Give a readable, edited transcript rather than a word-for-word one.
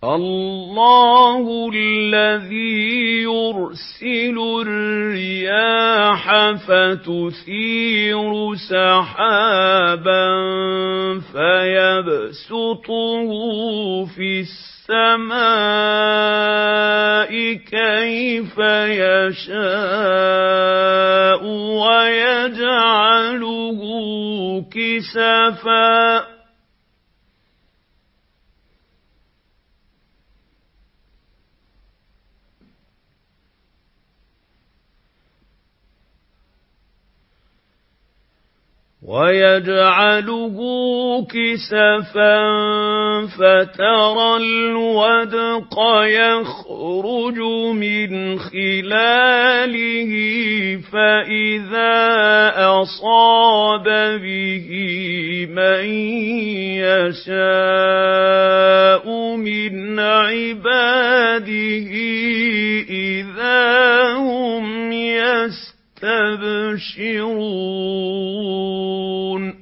اللَّهُ الَّذِي يُرْسِلُ الرِّيَاحَ فَتُثِيرُ سَحَابًا فَيَبْسُطُهُ فِي السَّمَاءِ كَيْفَ يَشَاءُ وَيَجْعَلُهُ كِسَفًا فَتَرَى الْوَدْقَ يَخْرُجُ مِنْ خِلَالِهِ فَإِذَا أَصَابَ بِهِ مَن يَشَاءُ مِنْ عِبَادِهِ إِذَا هُمْ يَسْتَبْشِرُونَ